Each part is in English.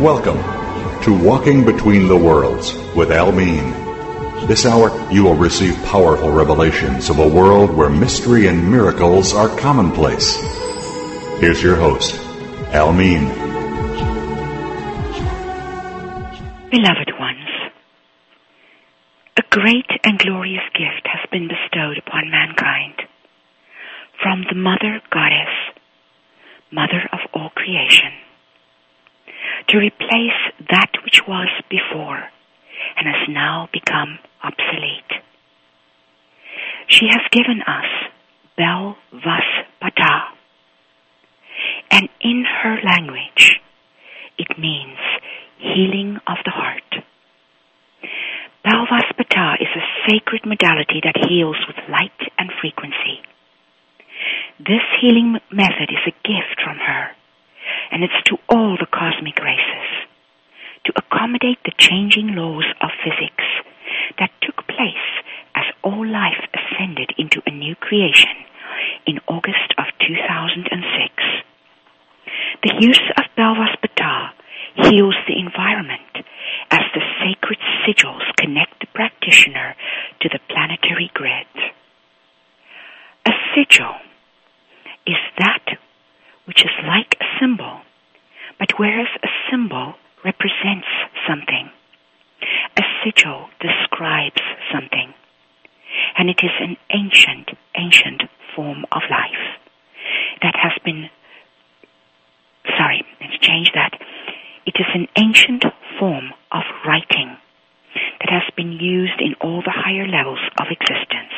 Welcome to Walking Between the Worlds with Almin. This hour, you will receive powerful revelations of a world where mystery and miracles are commonplace. Here's your host, Almin. Beloved ones, a great and glorious gift has been bestowed upon mankind from the Mother Goddess, Mother of all creation, to replace that which was before and has now become obsolete. She has given us Bel Vas Pata, and in her language it means healing of the heart. Bel Vas Pata is a sacred modality that heals with light and frequency. This healing method is a gift from her, and it's to all the cosmic races, to accommodate the changing laws of physics that took place as all life ascended into a new creation in August of 2006. The use of Bel Vas Pata heals the environment as the sacred sigils connect the practitioner to the planetary grids. A sigil is that which is like a symbol, but whereas a symbol represents something, a sigil describes something, and it is an ancient form of life that has been, let's change that. It is an ancient form of writing that has been used in all the higher levels of existence.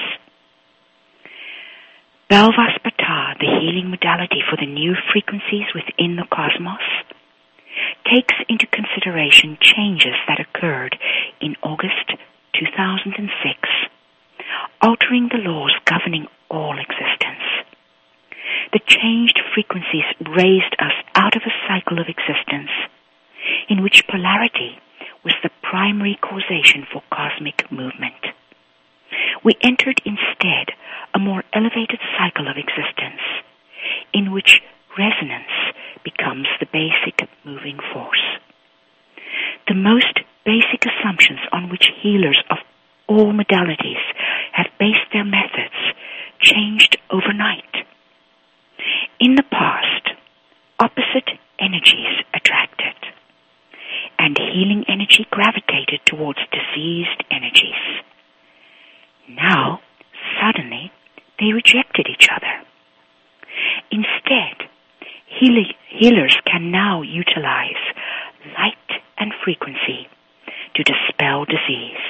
Bel Vas Pata, the healing modality for the new frequencies within the cosmos, takes into consideration changes that occurred in August 2006, altering the laws governing all existence. The changed frequencies raised us out of a cycle of existence in which polarity was the primary causation for cosmic movement. We entered instead a more elevated cycle of existence in which resonance becomes the basic moving force. The most basic assumptions on which healers of all modalities have based their methods changed overnight. In the past, opposite energies attracted, and healing energy gravitated towards diseased energies. Now, suddenly, they rejected each other. Instead, healers can now utilize light and frequency to dispel disease.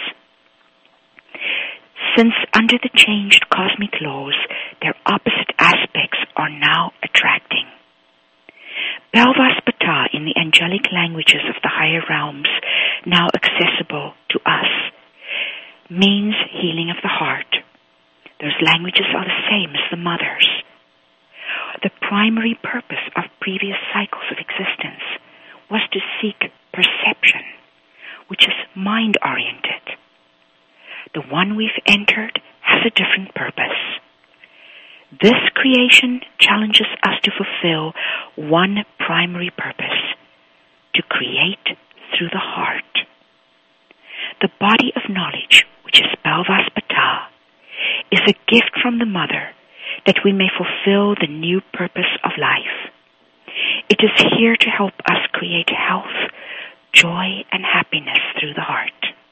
Since under the changed cosmic laws, their opposite aspects are now attracting. Bel Vas Pata in the angelic languages of the higher realms, now accessible to us, means healing of the heart. Those languages are the same as the mother's. The primary purpose of previous cycles of existence was to seek perception, which is mind-oriented. The one we've entered has a different purpose. This creation challenges us to fulfill one primary purpose: to create through the heart. The body of knowledge, which is Bel Vas Pata, is a gift from the Mother that we may fulfill the new purpose of life. It is here to help us create health, joy, and happiness through the heart.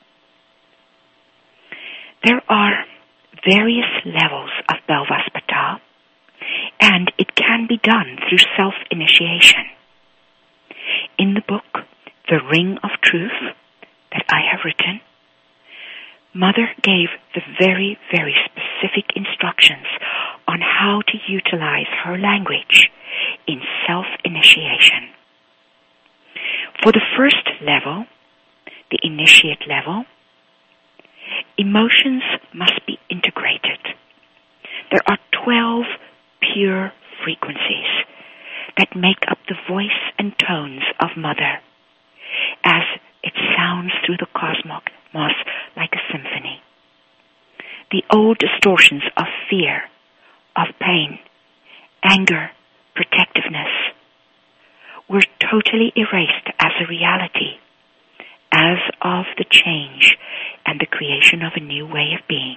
There are various levels of Bel Vas Pata, and it can be done through self-initiation. In the book, The Ring of Truth, that I have written, Mother gave the very, very specific instructions on how to utilize her language in self-initiation. For the first level, the initiate level, emotions must be integrated. There are 12 pure frequencies that make up the voice and tones of Mother as it sounds through the cosmos like a symphony. The old distortions of fear, of pain, anger, protectiveness were totally erased as a reality, as of the change and the creation of a new way of being.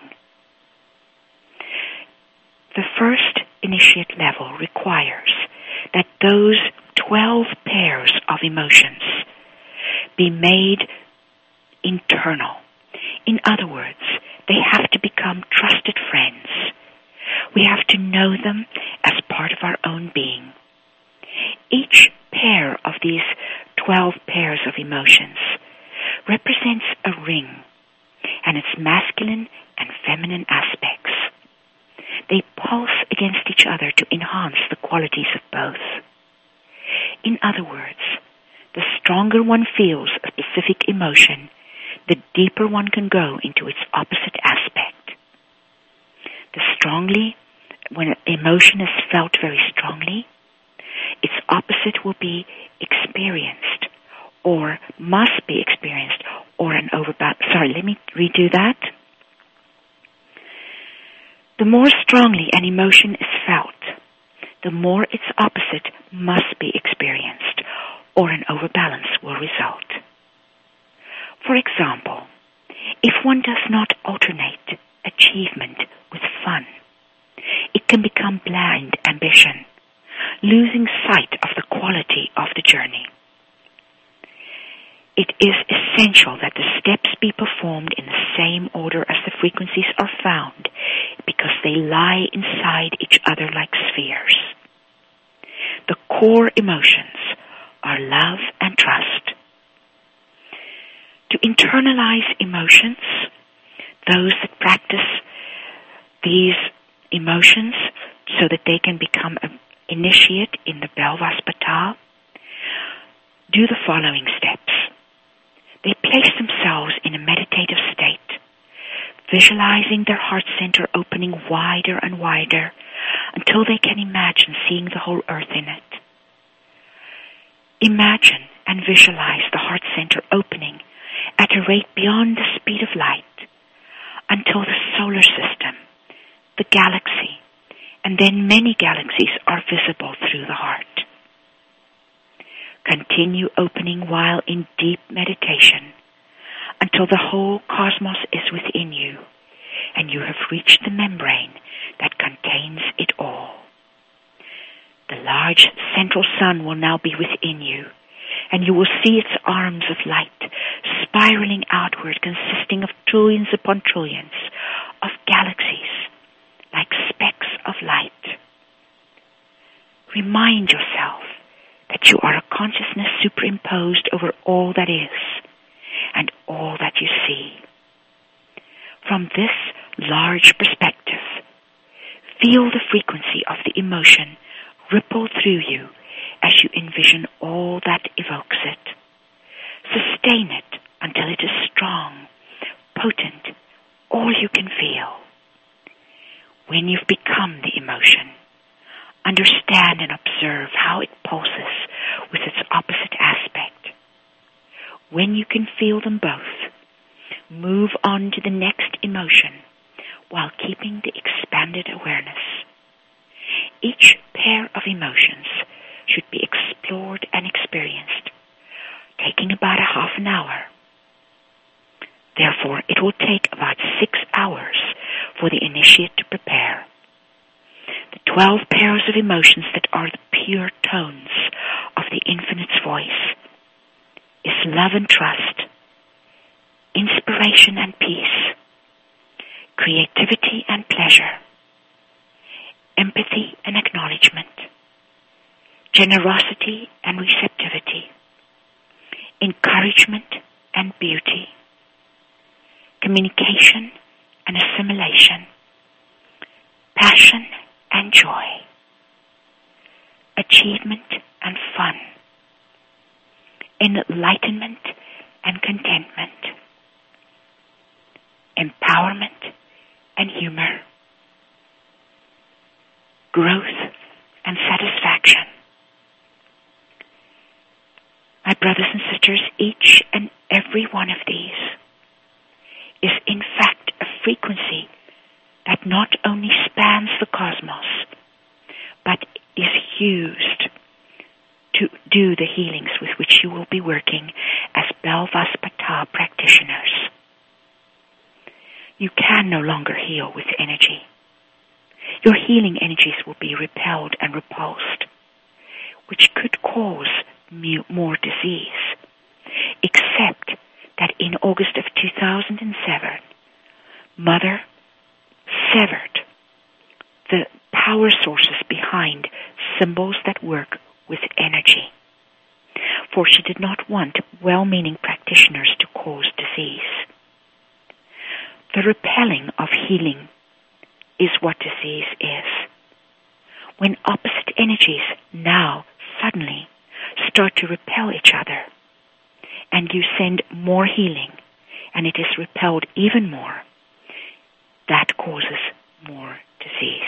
The first initiate level requires that those 12 pairs of emotions be made internal. In other words, they have to become trusted friends. We have to know them as part of our own being. Each pair of these 12 pairs of emotions represents a ring and its masculine and feminine aspects. They pulse against each other to enhance the qualities of both. In other words, the stronger one feels a specific emotion, the deeper one can go into its opposite aspect. When an emotion is felt very strongly, its opposite will be experienced, or must be experienced, or an overbalance. Sorry, let me redo that. The more strongly an emotion is felt, the more its opposite must be experienced, or an overbalance will result. For example, if one does not alternate achievement with fun, it can become blind ambition, losing sight of the quality of the journey. It is essential that the steps be performed in the same order as the frequencies are found, because they lie inside each other like spheres. The core emotions are love and trust. To internalize emotions, those that practice these emotions so that they can become an initiate in the Belvaspata, do the following steps. They place themselves in a meditative state, visualizing their heart center opening wider and wider until they can imagine seeing the whole earth in it. Imagine and visualize the heart center opening at a rate beyond the speed of light until the solar system, the galaxy, and then many galaxies are visible through the heart. Continue opening while in deep meditation until the whole cosmos is within you and you have reached the membrane that contains it all. The large central sun will now be within you, and you will see its arms of light spiraling outward, consisting of trillions upon trillions of galaxies like specks of light. Remind yourself that you are a consciousness superimposed over all that is and all that you see. From this large perspective, feel the frequency of the emotion ripple through you as you envision all that evokes it. Sustain it until it is strong, potent, all you can feel. When you've become the emotion, understand and observe how it pulses with its opposite aspect. When you can feel them both, move on to the next emotion while keeping the expanded awareness. Each pair of emotions should be explored and experienced, taking about a half an hour. Therefore, it will take about 6 hours for the initiate to prepare. The 12 pairs of emotions that are the pure tones of the Infinite's voice is love and trust, inspiration and peace, creativity and pleasure, empathy and acknowledgement, generosity and receptivity, encouragement and beauty, communication and assimilation, passion and joy, achievement and fun, enlightenment and contentment, empowerment and humor, growth and satisfaction. My brothers and sisters, each and every one of these is in fact a frequency that not only spans the cosmos, but is used to do the healings with which you will be working as Belvaspata practitioners. You can no longer heal with energy. Your healing energies will be repelled and repulsed, which could cause more disease, except that in August of 2007, Mother severed the power sources behind symbols that work with energy, for she did not want well-meaning practitioners to cause disease. The repelling of healing is what disease is. When opposite energies now suddenly start to repel each other, and you send more healing, and it is repelled even more, that causes more disease.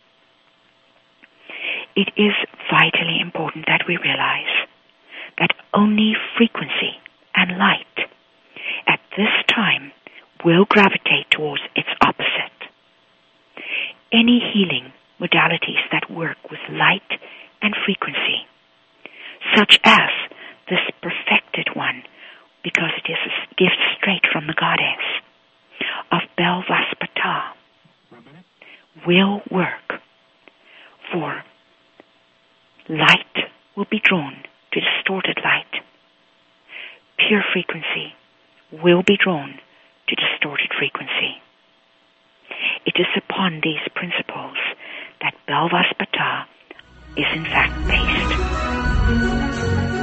It is vitally important that we realize that only frequency and light at this time will gravitate towards its opposite. Any healing modalities that work with light and frequency, such as this perfected one, because it is a gift straight from the goddess of Belvaspata, will work. For light will be drawn to distorted light. Pure frequency will be drawn to distorted frequency. It is upon these principles that Belvaspata is in fact based.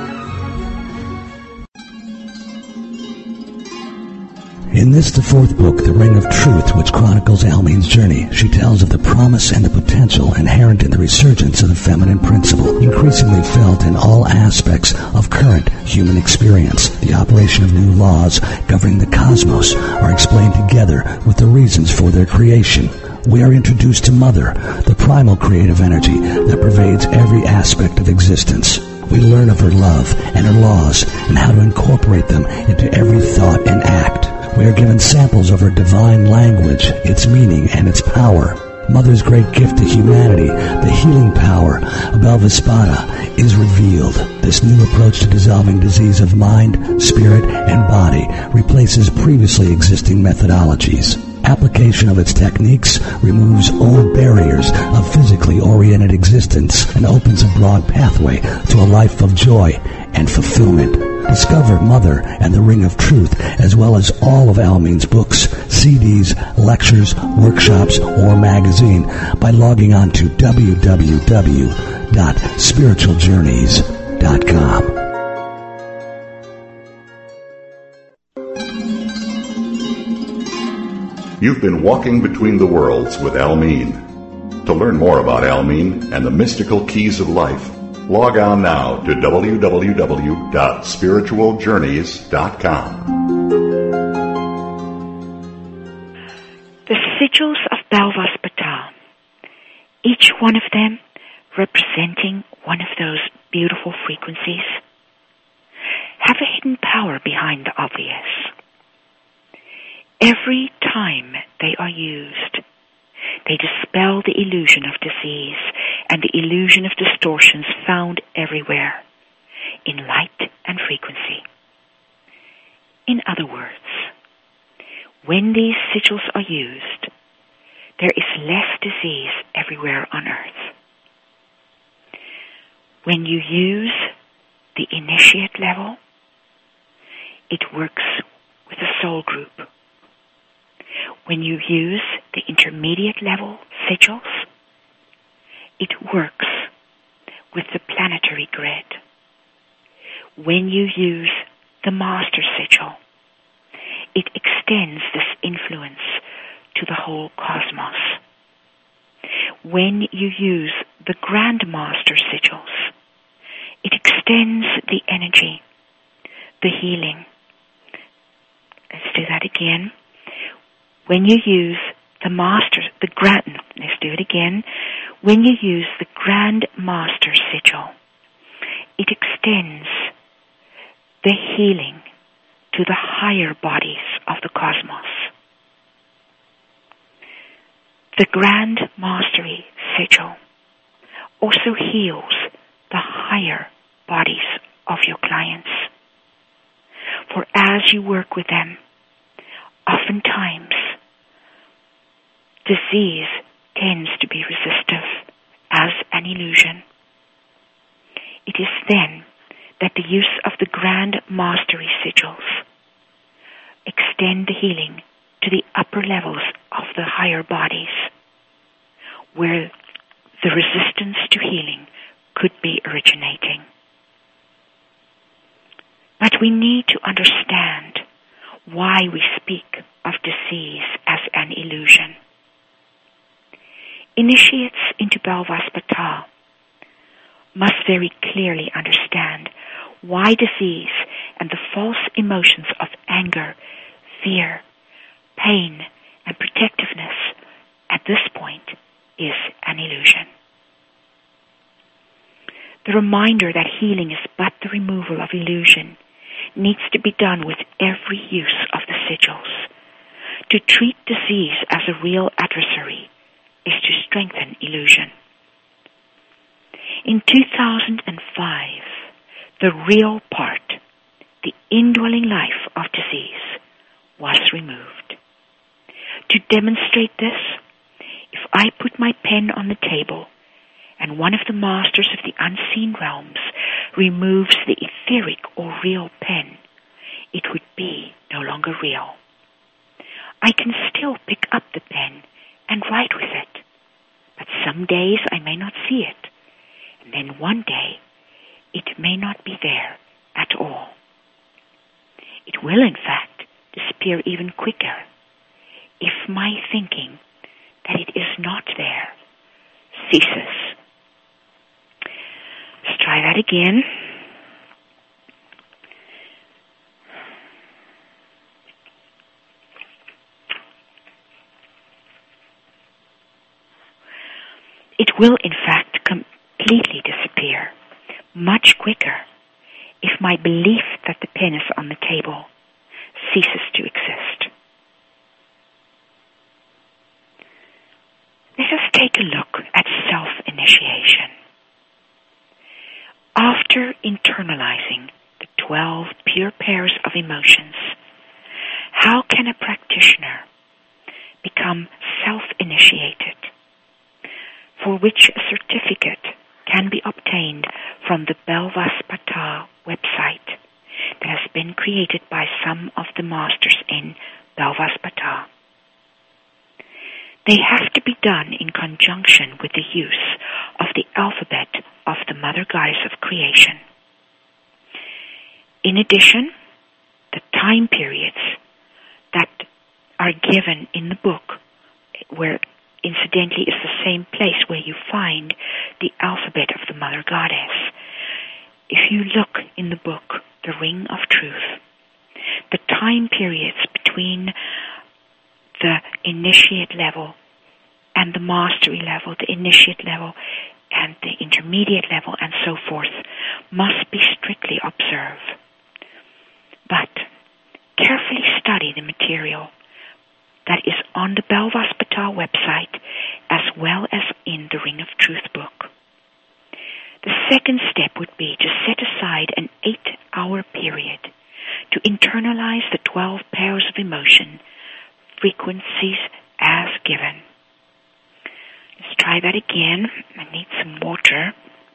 In this, the fourth book, The Ring of Truth, which chronicles Almeen's journey, she tells of the promise and the potential inherent in the resurgence of the feminine principle, increasingly felt in all aspects of current human experience. The operation of new laws governing the cosmos are explained together with the reasons for their creation. We are introduced to Mother, the primal creative energy that pervades every aspect of existence. We learn of her love and her laws and how to incorporate them into every thought and act. We are given samples of her divine language, its meaning, and its power. Mother's great gift to humanity, the healing power of Belvaspata, is revealed. This new approach to dissolving disease of mind, spirit, and body replaces previously existing methodologies. Application of its techniques removes old barriers of physically oriented existence and opens a broad pathway to a life of joy and fulfillment. Discover Mother and the Ring of Truth, as well as all of Almeen's books, CDs, lectures, workshops, or magazine by logging on to www.spiritualjourneys.com. You've been walking between the worlds with Almeen. To learn more about Almeen and the mystical keys of life, log on now to www.spiritualjourneys.com. The sigils of Belvaspata, each one of them representing one of those beautiful frequencies, have a hidden power behind the obvious. Every time they are used, they dispel the illusion of disease and the illusion of distortions found everywhere in light and frequency. In other words, when these sigils are used, there is less disease everywhere on earth. When you use the initiate level, it works with a soul group. When you use the intermediate level sigils, it works with the planetary grid. When you use the master sigil, it extends this influence to the whole cosmos. When you use the Grand Master sigils, it extends the energy, the healing. Let's do that again. When you use When you use the Grand Master sigil, it extends the healing to the higher bodies of the cosmos. The Grand Mastery sigil also heals the higher bodies of your clients. For as you work with them, oftentimes disease tends to be resistive as an illusion. It is then that the use of the grand mastery sigils extend the healing to the upper levels of the higher bodies, where the resistance to healing could be originating. But we need to understand why we speak of disease as an illusion. Initiates into Belvaspata must very clearly understand why disease and the false emotions of anger, fear, pain, and protectiveness at this point is an illusion. The reminder that healing is but the removal of illusion needs to be done with every use of the sigils. To treat disease as a real adversary is to strengthen illusion. In 2005, the real part, the indwelling life of disease, was removed. To demonstrate this, if I put my pen on the table and one of the masters of the unseen realms removes the etheric or real pen, it would be no longer real. I can still pick up the pen and write with it, but some days I may not see it, and then one day it may not be there at all. It will, in fact, disappear even quicker if my thinking that it is not there ceases. Let's try that again. It will, in fact, completely disappear much quicker if my belief that the pen is on the table ceases to exist. Let us take a look at self-initiation. After internalizing the 12 pure pairs of emotions, how can a practitioner become self-initiated, for which a certificate can be obtained from the Belvaspata website that has been created by some of the masters in Belvaspata? They have to be done in conjunction with the use of the alphabet of the Mother Goddess of Creation. In addition, the time periods that are given in the book, where incidentally is the same place where you find the alphabet of the Mother Goddess. If you look in the book, The Ring of Truth, the time periods between the initiate level and the mastery level, the initiate level and the intermediate level, and so forth, must be strictly observed. But carefully study the material that is on the Belvaspata website as well as in the Ring of Truth book. The second step would be to set aside an 8-hour period to internalize the 12 pairs of emotion frequencies as given. Let's try that again. I need some water.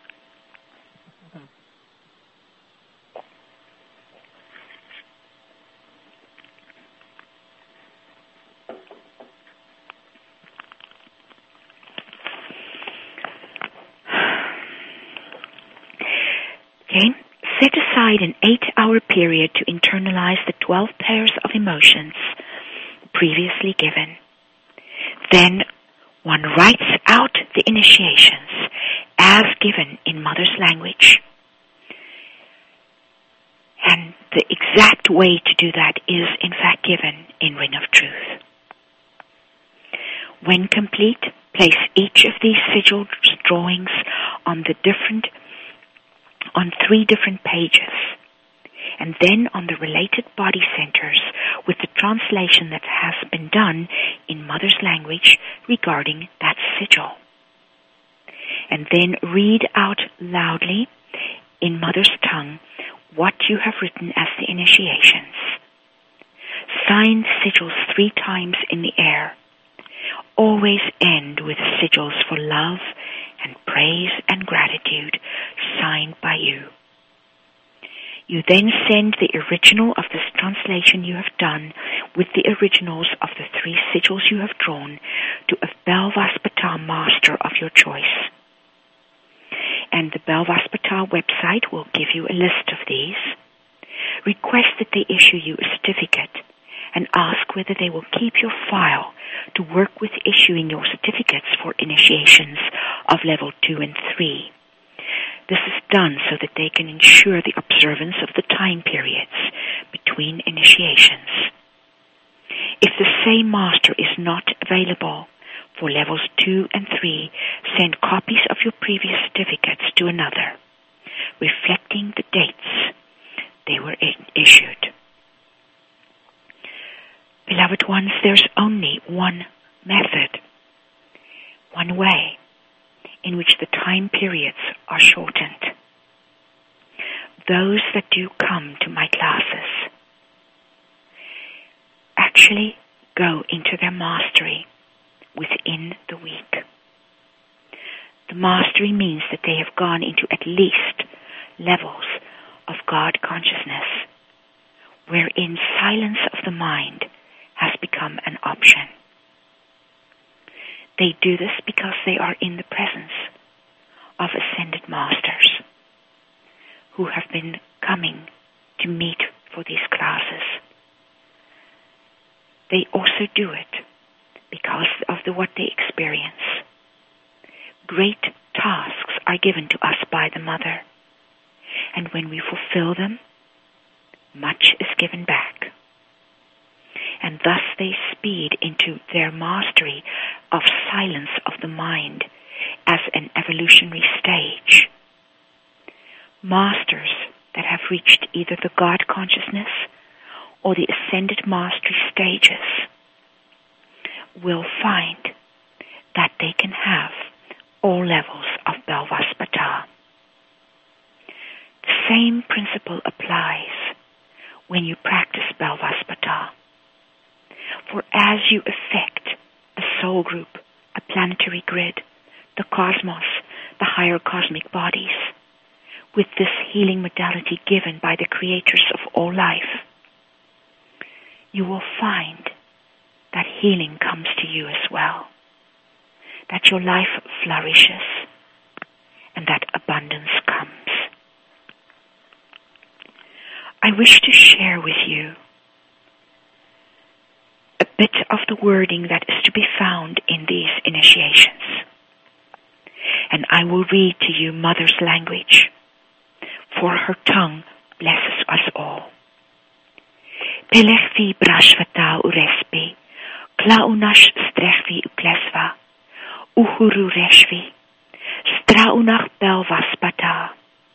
Okay, set aside an 8-hour period to internalize the 12 pairs of emotions previously given. Then one writes out the initiations as given in Mother's language. And the exact way to do that is in fact given in Ring of Truth. When complete, place each of these sigil drawings on 3 different pages, and then on the related body centers with the translation that has been done in Mother's language regarding that sigil. And then read out loudly in Mother's tongue what you have written as the initiations. Sign the sigils 3 times in the air. Always end with sigils for love and praise and gratitude signed by you. You then send the original of this translation you have done with the originals of the 3 sigils you have drawn to a Belvaspata master of your choice. And the Belvaspata website will give you a list of these. Request that they issue you a certificate and ask whether they will keep your file to work with issuing your certificates for initiations of level 2 and 3. This is done so that they can ensure the observance of the time periods between initiations. If the same master is not available for levels 2 and 3, send copies of your previous certificates to another, reflecting the dates they were issued. Beloved ones, there's only one method, one way in which the time periods are shortened. Those that do come to my classes actually go into their mastery within the week. The mastery means that they have gone into at least levels of God consciousness, wherein silence of the mind has become an option. They do this because they are in the presence of ascended masters who have been coming to meet for these classes. They also do it because of what they experience. Great tasks are given to us by the Mother, and when we fulfill them, much is given back. And thus they speed into their mastery of silence of the mind as an evolutionary stage. Masters that have reached either the God consciousness or the ascended mastery stages will find that they can have all levels of Belvaspata. The same principle applies when you practice Belvaspata. For as you affect a soul group, a planetary grid, the cosmos, the higher cosmic bodies, with this healing modality given by the creators of all life, you will find that healing comes to you as well, that your life flourishes, and that abundance comes. I wish to share with you a bit of the wording that is to be found in these initiations. And I will read to you Mother's language, for her tongue blesses us all. Pelechvi brashvata urespi, klaunash strechvi uklesva, uhuru reshvi, straunach belvaspata.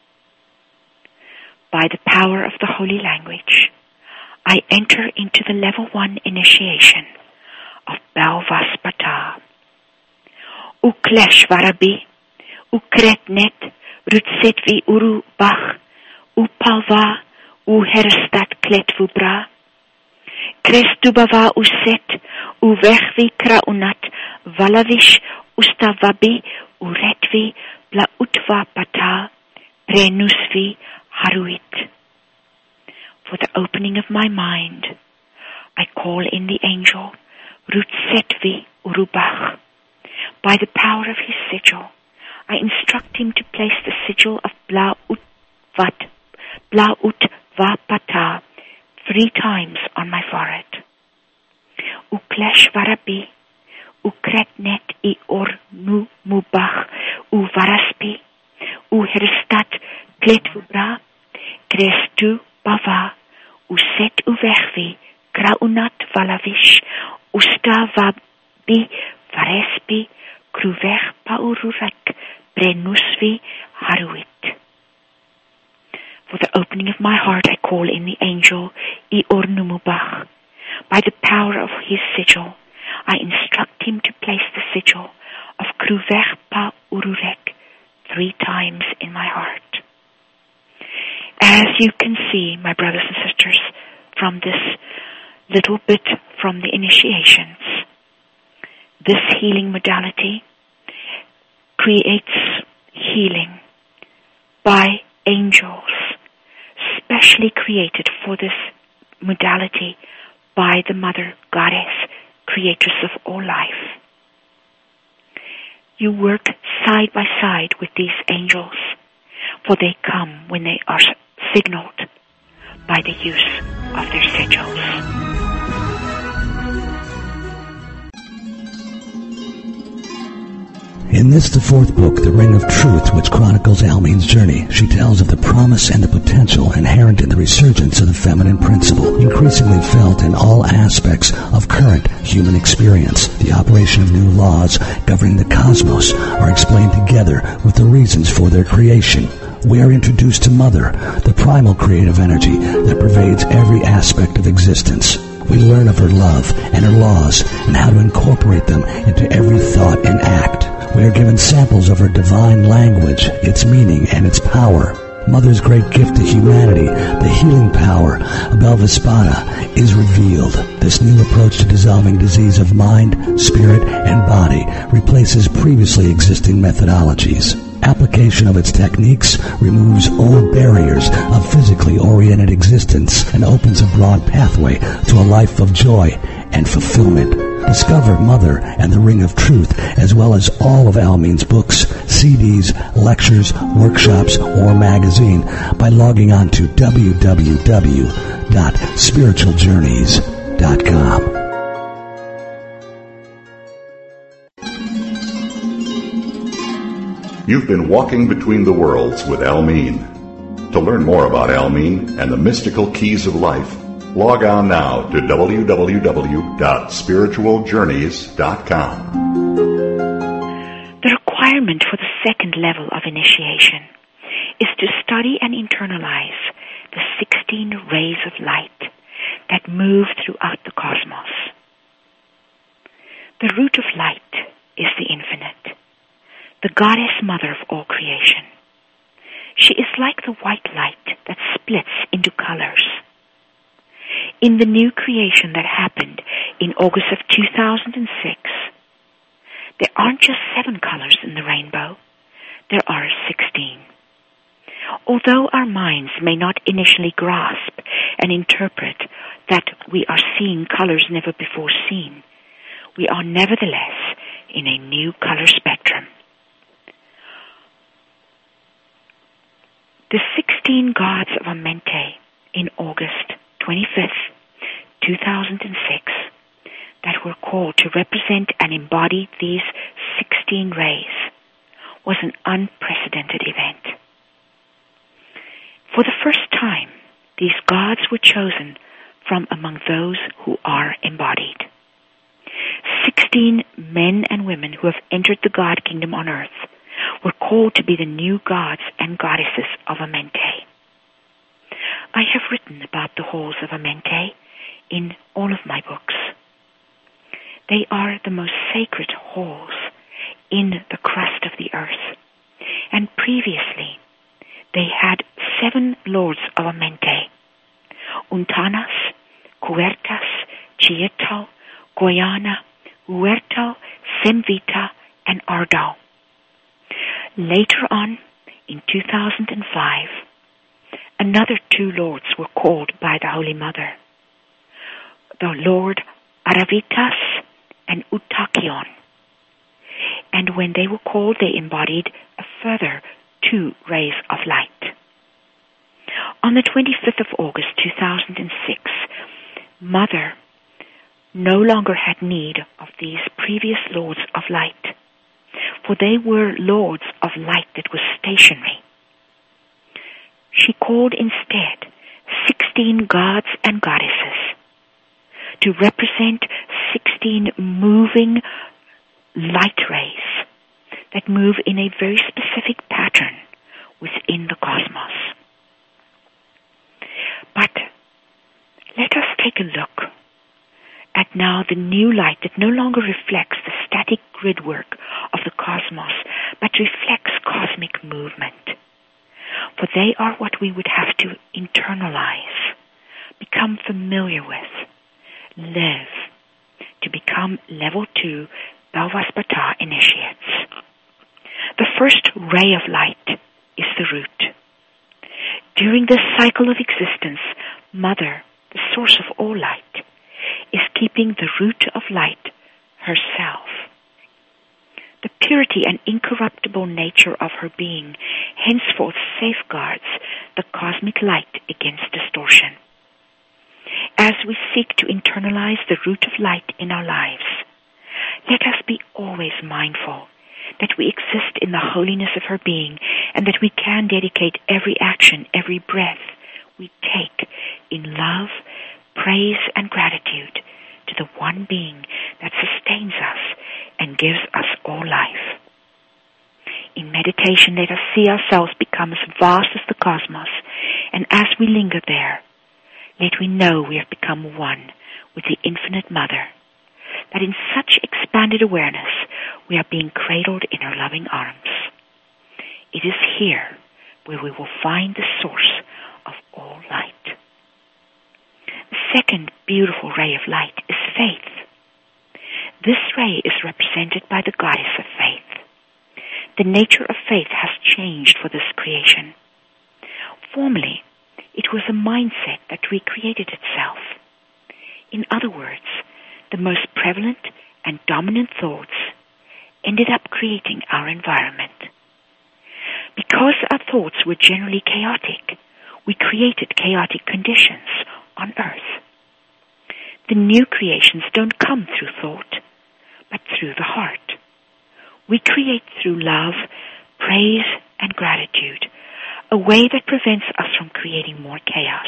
By the power of the holy language, I enter into the level 1 initiation of Belvaspata. Ukleshvarabi, ukretnet, rutsetvi uru bach, upalva, uherstat kletvubra, krestubava uset, uvechvi kraunat, valavish, ustavabi, uretvi, blautva pata, prenusvi, haruit. For the opening of my mind, I call in the angel Rutsetvi Urubach. By the power of his sigil, I instruct him to place the sigil of Blautvapata 3 times on my forehead. Ukleshvarabi, ukretnet I ornu mubach, uvaraspi, uherstat kletvubra, krestu bava, uset uvechvi, kraunat valavish, ustavabi, varespi, kruvech paururek, brenusvi, haruit. For the opening of my heart I call in the angel Iornumubach. By the power of his sigil, I instruct him to place the sigil of kruvech paururek 3 times in my heart. As you can see, my brothers and sisters, from this little bit from the initiations, this healing modality creates healing by angels, specially created for this modality by the Mother Goddess, creatress of all life. You work side by side with these angels, for they come when they are signaled by the use of their sigils. In this, the fourth book, The Ring of Truth, which chronicles Almeen's journey, she tells of the promise and the potential inherent in the resurgence of the feminine principle, increasingly felt in all aspects of current human experience. The operation of new laws governing the cosmos are explained together with the reasons for their creation. We are introduced to Mother, the primal creative energy that pervades every aspect of existence. We learn of her love and her laws and how to incorporate them into every thought and act. We are given samples of her divine language, its meaning, and its power. Mother's great gift to humanity, the healing power of Belvespada, is revealed. This new approach to dissolving disease of mind, spirit, and body replaces previously existing methodologies. Application of its techniques removes old barriers of physically oriented existence and opens a broad pathway to a life of joy and fulfillment. Discover Mother and the Ring of Truth, as well as all of Almeen's books, CDs, lectures, workshops, or magazine by logging on to www.spiritualjourneys.com. You've been walking between the worlds with Almeen. To learn more about Almeen and the mystical keys of life, log on now to www.spiritualjourneys.com. The requirement for the second level of initiation is to study and internalize the 16 rays of light that move throughout the cosmos. The root of light is the infinite, the goddess mother of all creation. She is like the white light that splits into colors. In the new creation that happened in August of 2006, there aren't just 7 colors in the rainbow, there are 16. Although our minds may not initially grasp and interpret that we are seeing colors never before seen, we are nevertheless in a new color spectrum. The 16 gods of Amenti in August 25th, 2006, that were called to represent and embody these 16 rays was an unprecedented event. For the first time, these gods were chosen from among those who are embodied. 16 men and women who have entered the God kingdom on earth were called to be the new gods and goddesses of Amenti. I have written about the halls of Amenti in all of my books. They are the most sacred halls in the crust of the earth, and previously they had 7 lords of Amenti: Untanas, Huertas, Chietau, Goiana, Huertau, Semvita, and Ardau. Later on, in 2005, another 2 lords were called by the Holy Mother, the Lord Aravitas and Utakion. And when they were called, they embodied a further 2 rays of light. On the 25th of August 2006, Mother no longer had need of these previous lords of light, for they were lords of light that was stationary. She called instead 16 gods and goddesses to represent 16 moving light rays that move in a very specific pattern within the cosmos. But let us take a look at now the new light that no longer reflects the static grid work of the cosmos, but reflects cosmic movement. for they are what we would have to internalize, become familiar with, live, to become level 2 Bhavaspata initiates. The first ray of light is the root. During this cycle of existence, Mother, the source of all light, is keeping the root of light herself. The purity and incorruptible nature of her being henceforth safeguards the cosmic light against distortion. As we seek to internalize the root of light in our lives, let us be always mindful that we exist in the holiness of her being and that we can dedicate every action, every breath we take in love, praise, and gratitude to the one being that sustains us and gives us all life. In meditation, let us see ourselves become as vast as the cosmos, and as we linger there, let we know we have become one with the Infinite Mother, that in such expanded awareness we are being cradled in her loving arms. It is here where we will find the source of all light. The second beautiful ray of light is faith. This ray is represented by the goddess of faith. The nature of faith has changed for this creation. Formerly, it was a mindset that recreated itself. In other words, the most prevalent and dominant thoughts ended up creating our environment. Because our thoughts were generally chaotic, we created chaotic conditions on earth. The new creations don't come through thought, but through the heart. We create through love, praise, and gratitude, a way that prevents us from creating more chaos.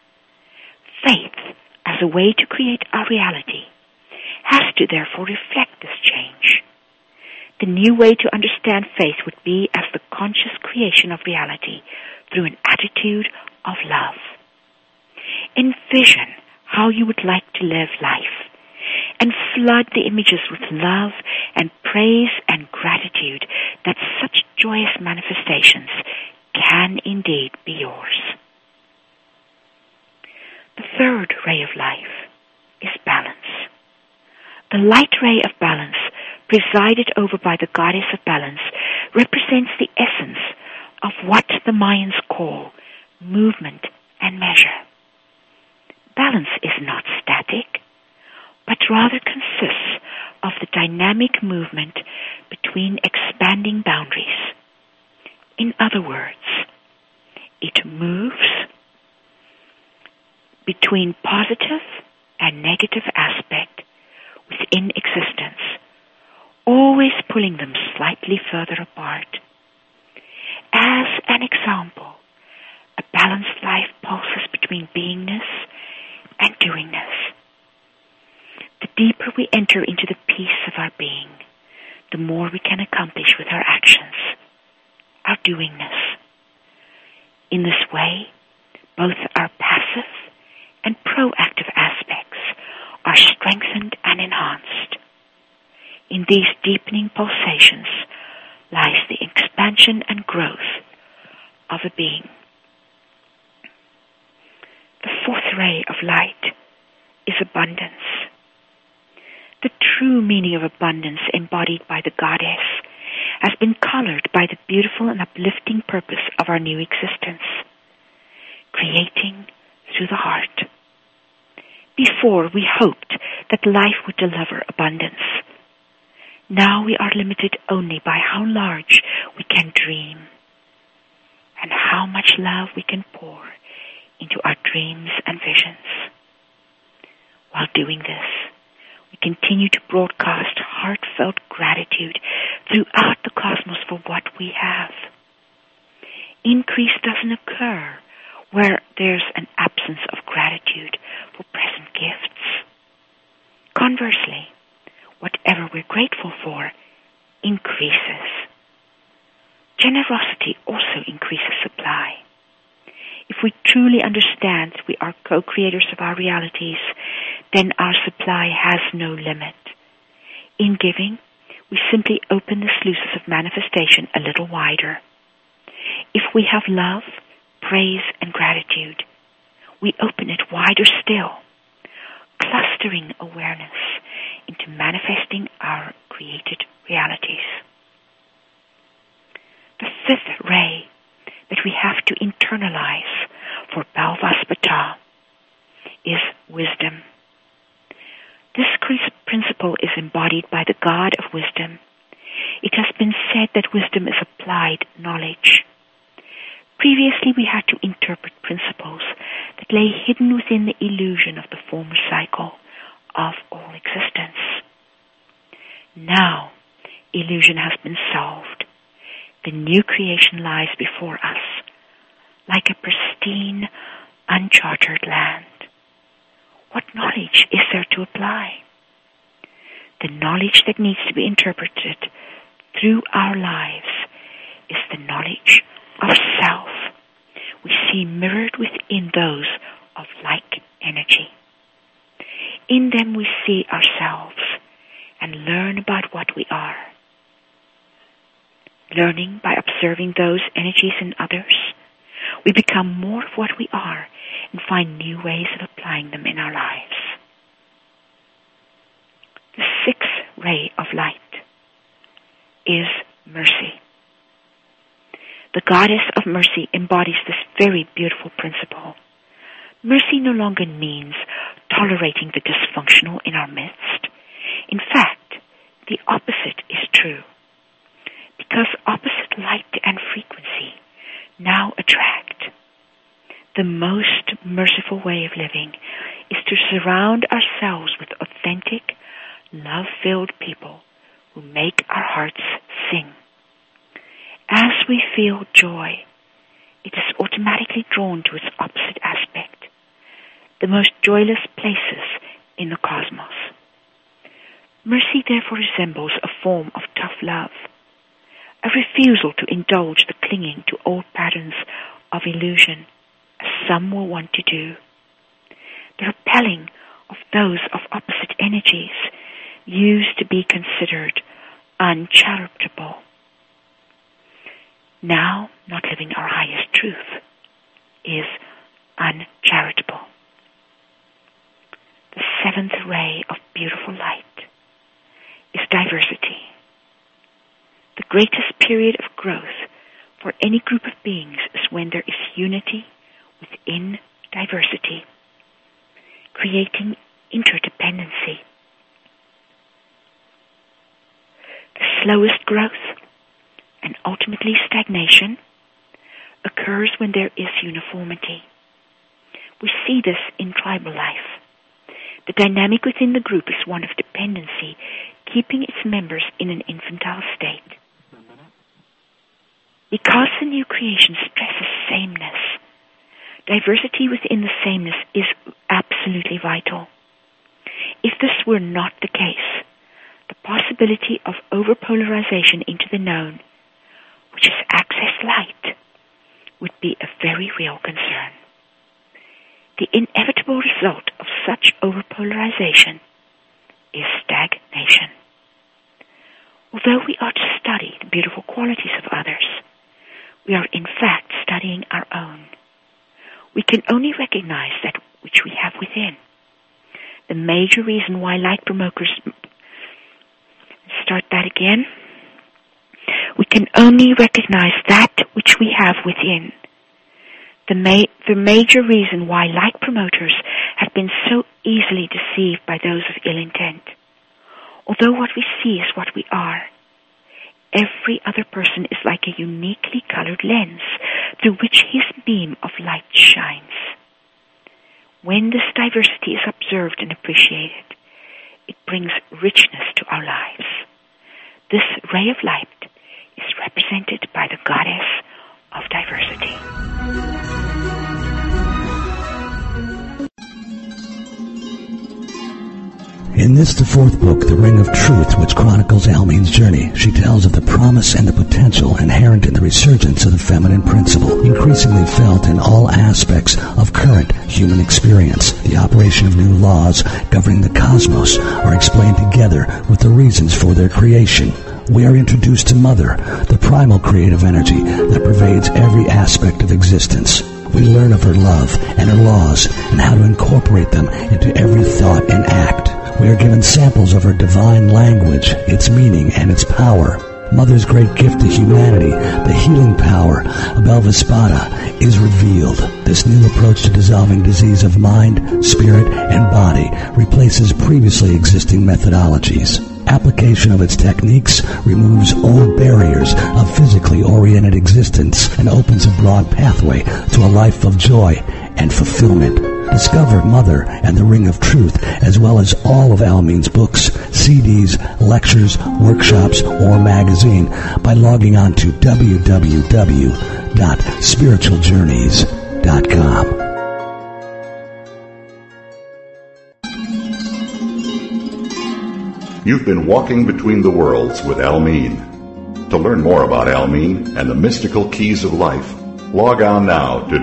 Faith, as a way to create our reality, has to therefore reflect this change. The new way to understand faith would be as the conscious creation of reality through an attitude of love. Envision how you would like to live life and flood the images with love and praise and gratitude that such joyous manifestations can indeed be yours. The third ray of life is balance. The light ray of balance, presided over by the goddess of balance, represents the essence of what the Mayans call movement and measure. Balance is not static, but rather consists of the dynamic movement between expanding boundaries. In other words, it moves between positive and negative aspect within existence, always pulling them slightly further apart. As an example, a balanced life pulses between beingness and doingness. The deeper we enter into the peace of our being, the more we can accomplish with our actions, our doingness. In this way, both our passive and proactive aspects are strengthened and enhanced. In these deepening pulsations lies the expansion and growth of a being. The fourth ray of light is abundance. The true meaning of abundance embodied by the goddess has been colored by the beautiful and uplifting purpose of our new existence, creating through the heart. Before, we hoped that life would deliver abundance. Now we are limited only by how large we can dream and how much love we can pour into our dreams and visions. While doing this, we continue to broadcast heartfelt gratitude throughout the cosmos for what we have. Increase doesn't occur where there's an absence of gratitude for present gifts. Conversely, whatever we're grateful for increases. Generosity also increases supply. If we truly understand that we are co-creators of our realities, then our supply has no limit. In giving, we simply open the sluices of manifestation a little wider. If we have love, praise and gratitude, we open it wider still, clustering awareness into manifesting our created realities. The fifth ray that we have to internalize for Balvaspata is wisdom. This principle is embodied by the God of wisdom. It has been said that wisdom is applied knowledge. Previously, we had to interpret principles that lay hidden within the illusion of the former cycle of all existence. Now, illusion has been solved. The new creation lies before us, like a pristine, uncharted land. What knowledge is there to apply? The knowledge that needs to be interpreted through our lives is the knowledge of self we see mirrored within those of like energy. In them we see ourselves and learn about what we are. Learning by observing those energies in others, we become more of what we are and find new ways of applying them in our lives. The sixth ray of light is mercy. The goddess of mercy embodies this very beautiful principle. Mercy no longer means tolerating the dysfunctional in our midst. In fact, the opposite is true. Because opposite light and frequency now attract. The most merciful way of living is to surround ourselves with authentic, love-filled people who make our hearts sing. As we feel joy, it is automatically drawn to its opposite aspect, the most joyless places in the cosmos. Mercy therefore resembles a form of tough love, a refusal to indulge the clinging to old patterns of illusion, as some will want to do. The repelling of those of opposite energies used to be considered uncharitable. Now, not living our highest truth is uncharitable. The seventh ray of beautiful light is diversity. The greatest period of growth for any group of beings is when there is unity within diversity, creating interdependency. The slowest growth, and ultimately stagnation, occurs when there is uniformity. We see this in tribal life. The dynamic within the group is one of dependency, keeping its members in an infantile state. Because the new creation stresses sameness, diversity within the sameness is absolutely vital. If this were not the case, the possibility of overpolarization into the known, which is access light, would be a very real concern. The inevitable result of such overpolarization is stagnation. Although we are to study the beautiful qualities of others, we are in fact studying our own. We can only recognize that which we have within. The major reason why light promoters... Start that again. We can only recognize that which we have within. The major reason why light promoters have been so easily deceived by those of ill intent. Although what we see is what we are, every other person is like a uniquely colored lens through which his beam of light shines. When this diversity is observed and appreciated, it brings richness to our lives. This ray of light is represented by the goddess of diversity. In this, the fourth book, The Ring of Truth, which chronicles Almeen's journey, she tells of the promise and the potential inherent in the resurgence of the feminine principle, increasingly felt in all aspects of current human experience. The operation of new laws governing the cosmos are explained together with the reasons for their creation. We are introduced to Mother, the primal creative energy that pervades every aspect of existence. We learn of her love and her laws and how to incorporate them into every thought and act. We are given samples of her divine language, its meaning, and its power. Mother's great gift to humanity, the healing power of Elvaspada, is revealed. This new approach to dissolving disease of mind, spirit, and body replaces previously existing methodologies. Application of its techniques removes old barriers of physically oriented existence and opens a broad pathway to a life of joy and fulfillment. Discover Mother and the Ring of Truth, as well as all of Almin's books, CDs, lectures, workshops, or magazine by logging on to www.spiritualjourneys.com. You've been walking between the worlds with Almin. To learn more about Almin and the mystical keys of life, log on now to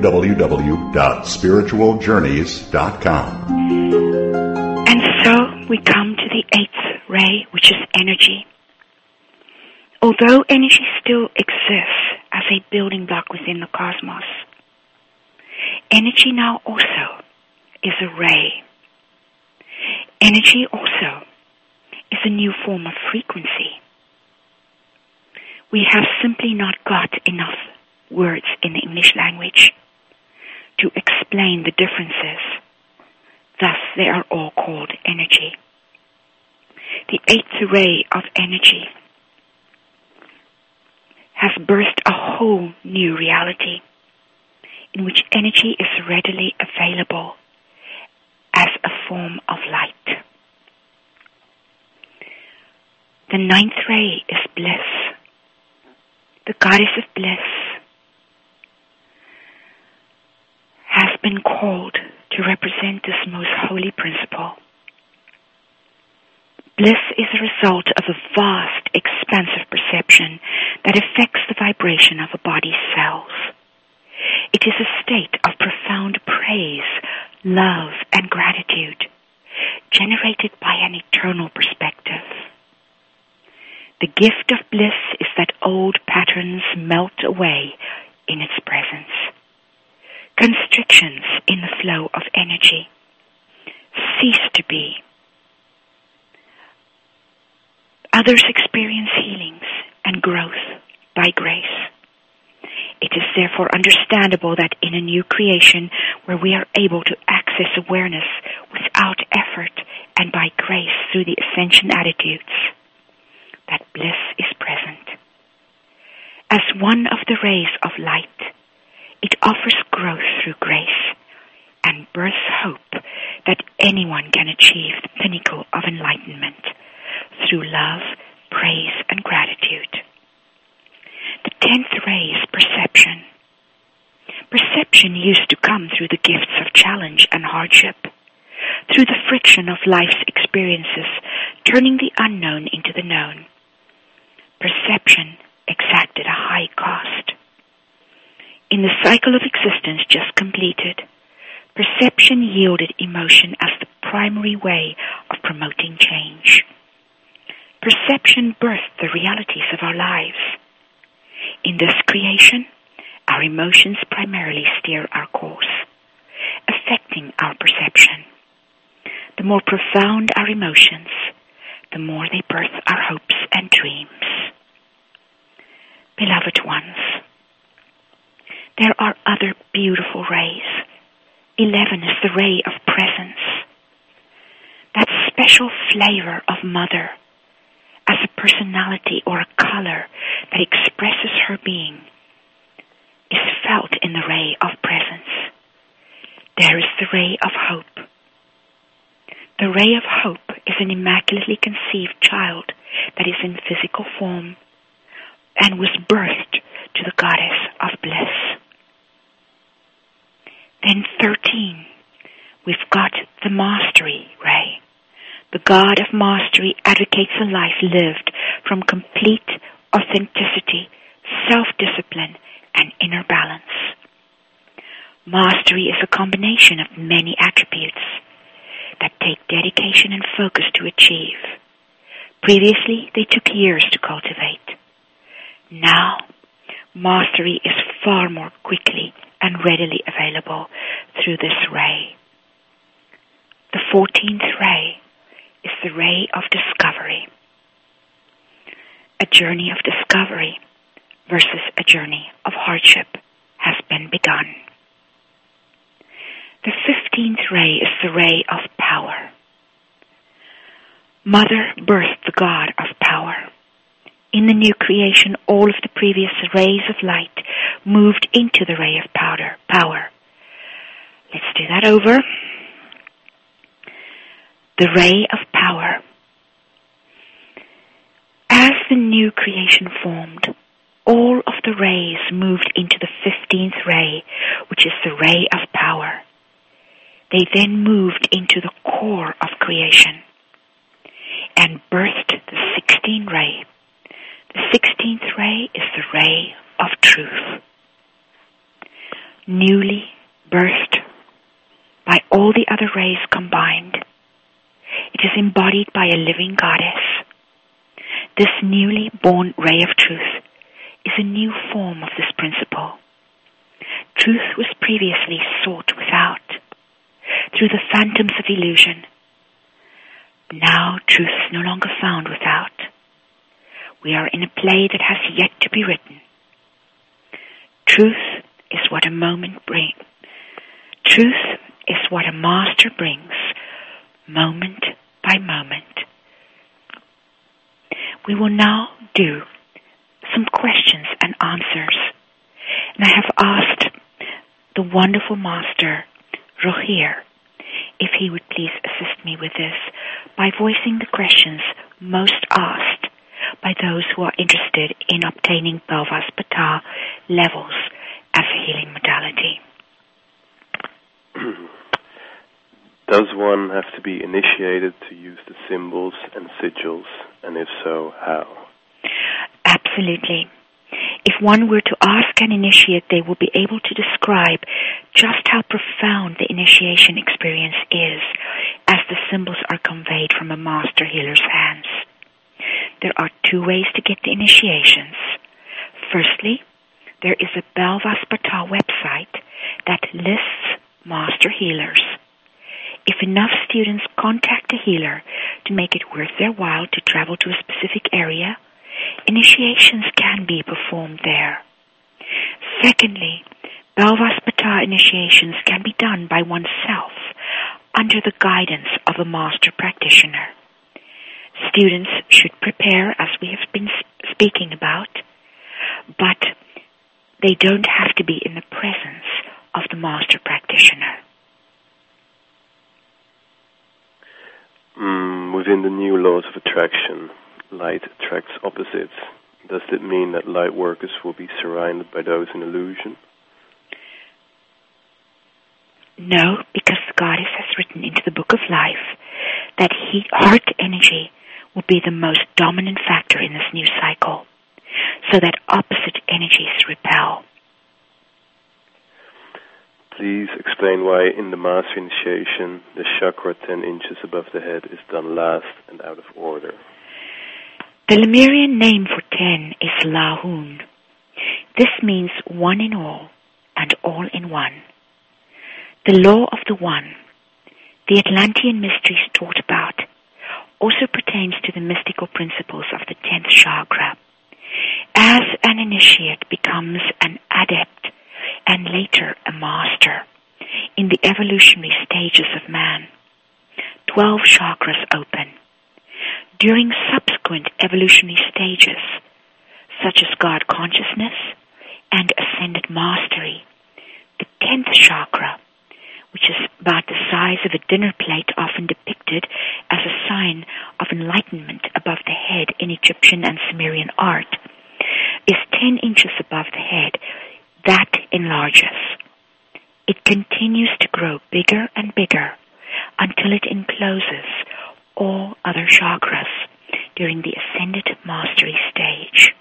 www.spiritualjourneys.com. And so we come to the eighth ray, which is energy. Although energy still exists as a building block within the cosmos, energy now also is a ray. Energy also is a new form of frequency. We have simply not got enough words in the English language to explain the differences. Thus, they are all called energy. The eighth ray of energy has birthed a whole new reality in which energy is readily available as a form of light. The ninth ray is bliss. The goddess of bliss has been called to represent this most holy principle. Bliss is a result of a vast, expansive perception that affects the vibration of a body's cells. It is a state of profound praise, love, and gratitude, generated by an eternal perspective. The gift of bliss is that old patterns melt away in its presence. Constrictions in the flow of energy cease to be. Others experience healings and growth by grace. It is therefore understandable that in a new creation where we are able to access awareness without effort and by grace through the ascension attitudes, that bliss is present. As one of the rays of light, it offers growth through grace and births hope that anyone can achieve the pinnacle of enlightenment through love, praise, and gratitude. The 10th ray is perception. Perception used to come through the gifts of challenge and hardship, through the friction of life's experiences, turning the unknown into the known. Perception exacted a high cost. In the cycle of existence just completed, perception yielded emotion as the primary way of promoting change. Perception birthed the realities of our lives. In this creation, our emotions primarily steer our course, affecting our perception. The more profound our emotions, the more they birth our hopes and dreams. Beloved ones, there are other beautiful rays. 11 is the ray of presence. That special flavor of Mother as a personality or a color that expresses her being is felt in the ray of presence. There is the ray of hope. The ray of hope is an immaculately conceived child that is in physical form and was birthed to the goddess of bliss. Then 13, we've got the mastery ray. The God of mastery advocates a life lived from complete authenticity, self-discipline, and inner balance. Mastery is a combination of many attributes that take dedication and focus to achieve. Previously, they took years to cultivate. Now, mastery is far more quickly and readily available through this ray. The 14th ray is the ray of discovery. A journey of discovery versus a journey of hardship has been begun. The 15th ray is the ray of power. Mother birthed the God of power. In the new creation, all of the previous rays of light moved into the ray of power. Let's do that over. The ray of power. As the new creation formed, all of the rays moved into the 15th ray, which is the ray of power. They then moved into the core of creation and birthed the 16th ray. The 16th ray is the ray of truth. Newly birthed by all the other rays combined, it is embodied by a living goddess. This newly born ray of truth is a new form of this principle. Truth was previously sought without, through the phantoms of illusion. Now truth is no longer found without. We are in a play that has yet to be written. Truth is what a moment brings. Truth is what a master brings, moment by moment. We will now do some questions and answers. And I have asked the wonderful master, Rogier, if he would please assist me with this by voicing the questions most asked by those who are interested in obtaining Belvas Bata levels as a healing modality. Does one have to be initiated to use the symbols and sigils, and if so, how? Absolutely. If one were to ask an initiate, they will be able to describe just how profound the initiation experience is as the symbols are conveyed from a master healer's hands. There are two ways to get the initiations. Firstly, there is a Belvas Bata website that lists master healers. If enough students contact a healer to make it worth their while to travel to a specific area, initiations can be performed there. Secondly, Belvas Bata initiations can be done by oneself under the guidance of a master practitioner. Students should prepare, as we have been speaking about, but they don't have to be in the presence of the master practitioner. Within the new laws of attraction, light attracts opposites. Does it mean that light workers will be surrounded by those in illusion? No, because the goddess has written into the Book of Life that heart energy will be the most dominant factor in this new cycle, so that opposite energies repel. Please explain why in the master initiation the chakra 10 inches above the head is done last and out of order. The Lemurian name for 10 is Lahun. This means one in all and all in one. The law of the one, the Atlantean mysteries taught about, also pertains to the mystical principles of the 10th chakra. As an initiate becomes an adept and later a master in the evolutionary stages of man, 12 chakras open. During subsequent evolutionary stages, such as God consciousness and ascended mastery, the 10th chakra, which is about the size of a dinner plate, often depicted as a sign of enlightenment above the head in Egyptian and Sumerian art, is 10 inches above the head. That enlarges. It continues to grow bigger and bigger until it encloses all other chakras during the ascended mastery stage.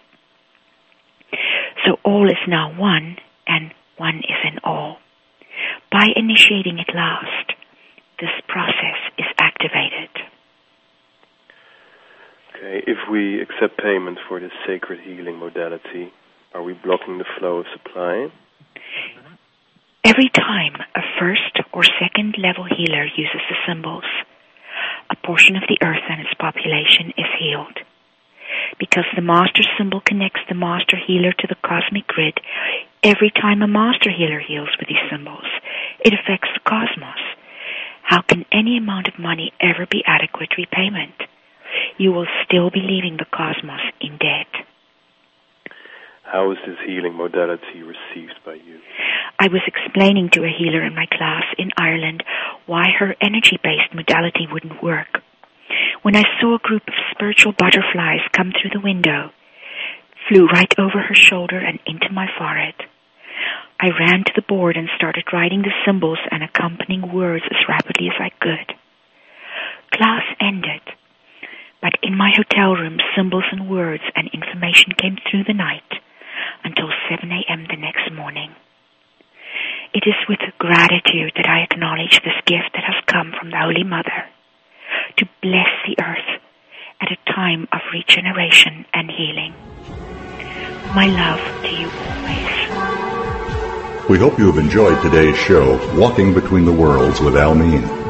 So all is now one, and one is in all. By initiating it last, this process is activated. Okay, if we accept payment for this sacred healing modality, are we blocking the flow of supply? Every time a first or second level healer uses the symbols, a portion of the earth and its population is healed. Because the master symbol connects the master healer to the cosmic grid, every time a master healer heals with these symbols, it affects the cosmos. How can any amount of money ever be adequate repayment? You will still be leaving the cosmos in debt. How is this healing modality received by you? I was explaining to a healer in my class in Ireland why her energy-based modality wouldn't work. When I saw a group of spiritual butterflies come through the window, flew right over her shoulder and into my forehead, I ran to the board and started writing the symbols and accompanying words as rapidly as I could. Class ended, but in my hotel room, symbols and words and information came through the night until 7 a.m. the next morning. It is with gratitude that I acknowledge this gift that has come from the Holy Mother to bless the earth at a time of regeneration and healing. My love to you always. We hope you have enjoyed today's show, Walking Between the Worlds with Al Mean.